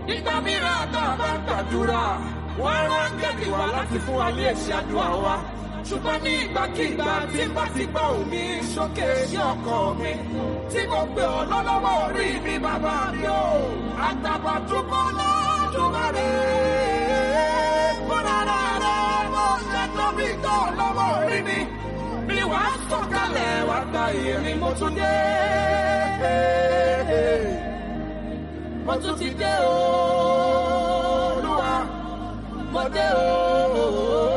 Nígbà mìíràn tá a bá ń gbàdúrà, wọ́n rán áńgẹ́lì wá láti fún wa ní èsì àdúrà wa. Ṣùgbọ́n ní ìgbàkigbà tí n bá ti gbọ́ omi sókè sí ọkàn mi, tí mo pè ọ́ lọ́lọ́wọ́ orí mi bàbá mi o, Àtàbàtúbú Olódùmarè. Fúnra rẹ̀ mo ṣe tóbi tó lọ́wọ́ orí mi. Mi wá sọ̀kalẹ̀ wá gba ìrìn mo tún dé. Mo tún ti dé o, Olúwa, mo dé o.